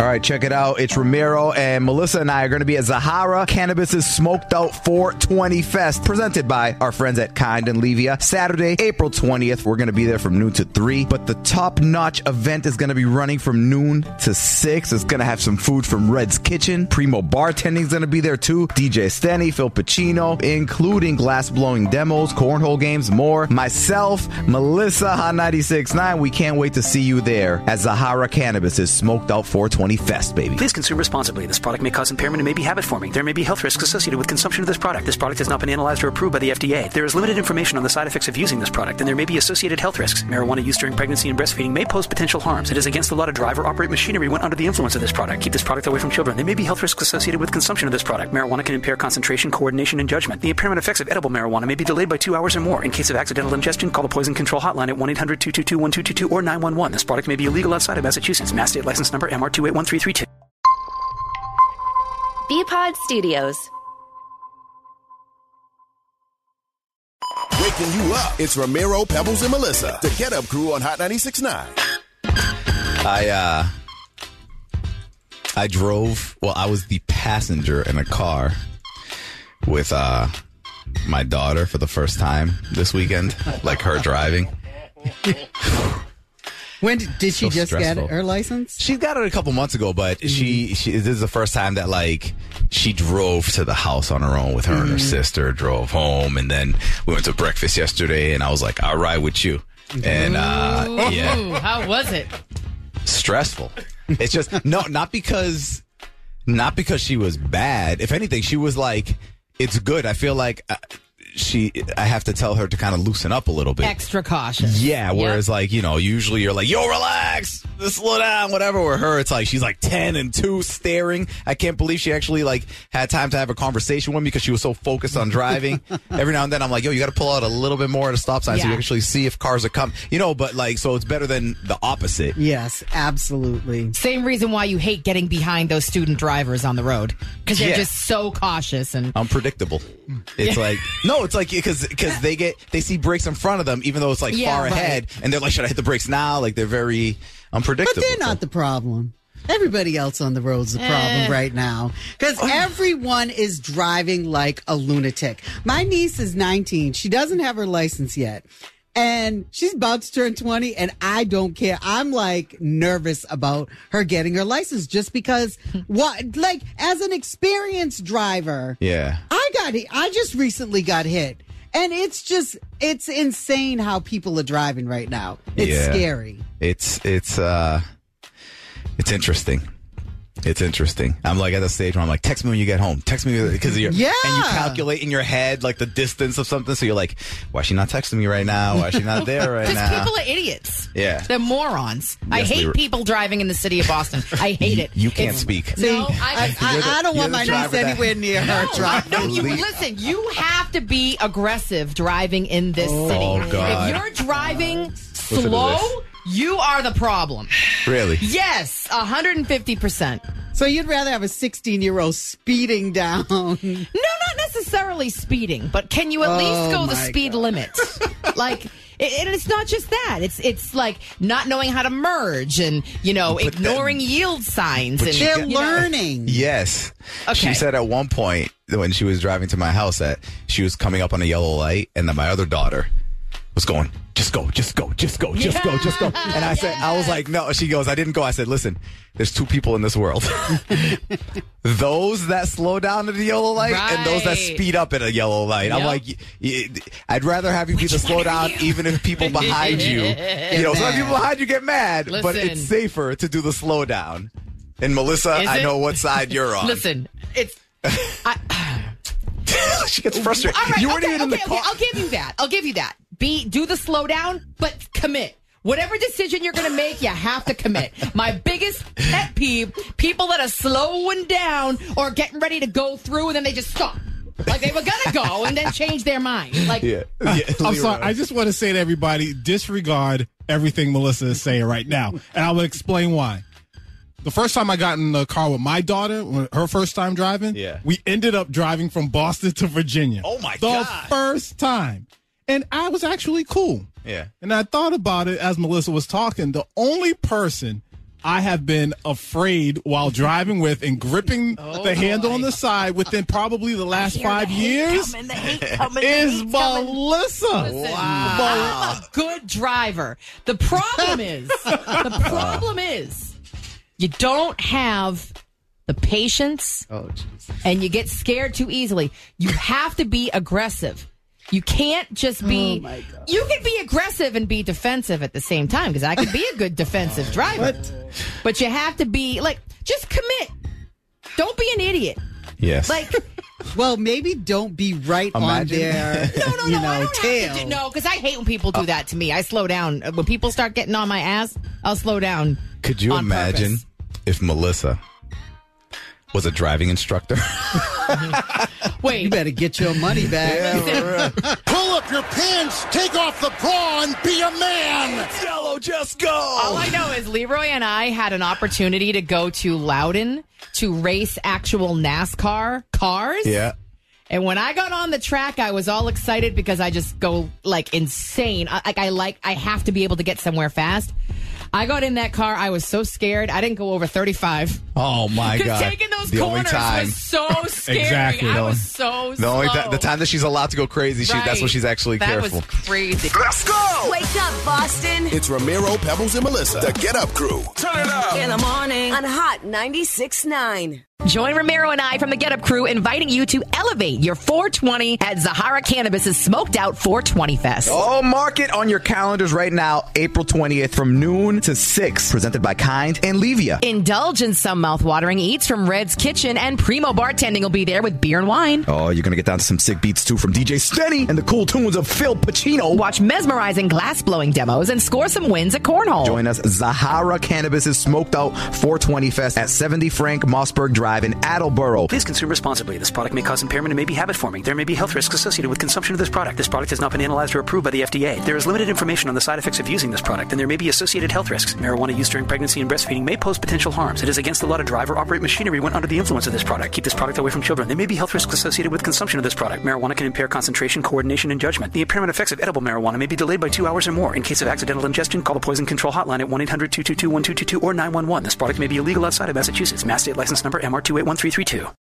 All right, check it out. It's Ramiro, and Melissa and I are going to be at Zahara Cannabis's Smoked Out 420 Fest, presented by our friends at Kind and Levia. Saturday, April 20th. We're going to be there from noon to 3. But the top-notch event is going to be running from noon to 6. It's going to have some food from Red's Kitchen. Primo Bartending is going to be there, too. DJ Stenny, Phil Pacino, including glass-blowing demos, cornhole games, more. Myself, Melissa, Hot 96.9. We can't wait to see you there at Zahara Cannabis's Smoked Out 420 Fest, baby. Please consume responsibly. This product may cause impairment and may be habit-forming. There may be health risks associated with consumption of this product. This product has not been analyzed or approved by the FDA. There is limited information on the side effects of using this product, and there may be associated health risks. Marijuana use during pregnancy and breastfeeding may pose potential harms. It is against the law to drive or operate machinery when under the influence of this product. Keep this product away from children. There may be health risks associated with consumption of this product. Marijuana can impair concentration, coordination, and judgment. The impairment effects of edible marijuana may be delayed by 2 hours or more. In case of accidental ingestion, call the Poison Control Hotline at 1-800-222-1222 or 911. This product may be illegal outside of Massachusetts. Mass state license number MR281332. Bpod Studios. Waking you up. It's Ramiro, Pebbles, and Melissa, the Get Up Crew on Hot 96.9. I drove, well, I was the passenger in a car with my daughter for the first time this weekend, like her driving. When did she just stressful. get her license? She got it a couple months ago, but she this is the first time that like she drove to the house on her own with her and her sister, drove home, and then we went to breakfast yesterday, and I was like, I'll ride with you. And yeah. How was it? Stressful. It's just not because she was bad. If anything, she was like, it's good. I feel like I have to tell her to kind of loosen up a little bit. Extra cautious. Yeah, whereas like, usually you're like, yo, relax, just slow down, whatever. With her, it's like she's like 10 and 2 staring. I can't believe she actually like had time to have a conversation with me because she was so focused on driving. Every now and then I'm like, yo, you got to pull out a little bit more at a stop sign so you actually see if cars are coming. But like, so it's better than the opposite. Yes, absolutely. Same reason why you hate getting behind those student drivers on the road, because they're just so cautious and unpredictable. It's like, no, it's like because they see brakes in front of them, even though it's like far ahead, and they're like, should I hit the brakes now? Like they're very unpredictable. But they're not the problem. Everybody else on the road's the problem right now, because everyone is driving like a lunatic. My niece is 19. She doesn't have her license yet. And she's about to turn 20, and I don't care. I'm like nervous about her getting her license just because, as an experienced driver, I just recently got hit. And it's insane how people are driving right now. It's scary. It's interesting. It's interesting. I'm like at the stage where I'm like, text me when you get home. Text me because and you calculate in your head like the distance of something. So you're like, why is she not texting me right now? Why is she not there right now? Because people are idiots. Yeah, they're morons. Yes, I hate people driving in the city of Boston. I hate it. You can't speak. No, I don't want my niece anywhere near her driving. No, listen. You have to be aggressive driving in this city. Oh God! If you're driving slow, you are the problem. Really? Yes, 150%. So you'd rather have a 16-year-old speeding down? No, not necessarily speeding, but can you at least go the speed limit? Like, it's not just that. It's like not knowing how to merge and, ignoring yield signs. And they're learning. Yes. Okay. She said at one point when she was driving to my house that she was coming up on a yellow light and that my other daughter was going, just go. And I was like, no. She goes, I didn't go. I said, listen, there's two people in this world. Those that slow down at a yellow light and those that speed up at a yellow light. Yep. I'm like, I'd rather have you be the slow down even if people behind you, some people behind you get mad, but it's safer to do the slow down. And Melissa, I know what side you're on. Listen, it's... She gets frustrated. Right, you weren't even in the car. I'll give you that. Do the slow down, but commit. Whatever decision you're going to make, you have to commit. My biggest pet peeve, people that are slowing down or getting ready to go through and then they just stop. Like they were going to go and then change their mind. Like, I'm sorry. I just want to say to everybody, disregard everything Melissa is saying right now. And I will explain why. The first time I got in the car with my daughter, her first time driving, we ended up driving from Boston to Virginia. Oh, my God. The first time. And I was actually cool. Yeah. And I thought about it as Melissa was talking. The only person I have been afraid while driving with and gripping the handle on the side within probably the last 5 years is Melissa. Wow. I'm a good driver. The problem is, you don't have the patience, and you get scared too easily. You have to be aggressive. You can't just be. You can be aggressive and be defensive at the same time, because I can be a good defensive driver. But you have to be just commit. Don't be an idiot. Yes. Well, maybe don't be right on their tail. No, because I hate when people do that to me. I slow down. When people start getting on my ass, I'll slow down. Could you imagine if Melissa was a driving instructor? Wait. You better get your money back. Pull up your pants, take off the bra, and be a man. Yellow, just go. All I know is Leroy and I had an opportunity to go to Loudon to race actual NASCAR cars. Yeah. And when I got on the track, I was all excited because I just go insane. I have to be able to get somewhere fast. I got in that car. I was so scared. I didn't go over 35. Oh, my God. Because taking those corners was so scary. Exactly. I was so The only slow. the time that she's allowed to go crazy, that's when she's actually careful. That was crazy. Let's go! Wake up, Boston. It's Ramiro, Pebbles, and Melissa, the Get Up Crew. Turn it up! In the morning on Hot 96.9. Join Ramiro and I from the Get Up Crew, inviting you to elevate your 420 at Zahara Cannabis' Smoked Out 420 Fest. Oh, mark it on your calendars right now, April 20th from noon to 6, presented by Kind and Levia. Indulge in some mouth-watering eats from Red's Kitchen, and Primo Bartending will be there with beer and wine. Oh, you're going to get down to some sick beats, too, from DJ Stenny and the cool tunes of Phil Pacino. Watch mesmerizing glass-blowing demos and score some wins at Cornhole. Join us, Zahara Cannabis' Smoked Out 420 Fest at 70 Frank Mossberg Drive in Attleboro. Please consume responsibly. This product may cause impairment and may be habit-forming. There may be health risks associated with consumption of this product. This product has not been analyzed or approved by the FDA. There is limited information on the side effects of using this product, and there may be associated health risks. Marijuana use during pregnancy and breastfeeding may pose potential harms. It is against the law to drive or operate machinery when under the influence of this product. Keep this product away from children. There may be health risks associated with consumption of this product. Marijuana can impair concentration, coordination, and judgment. The impairment effects of edible marijuana may be delayed by 2 hours or more. In case of accidental ingestion, call the Poison Control Hotline at 1-800-222-1222 or 911. This product may be illegal outside of Massachusetts. Mass State License Number MR281332.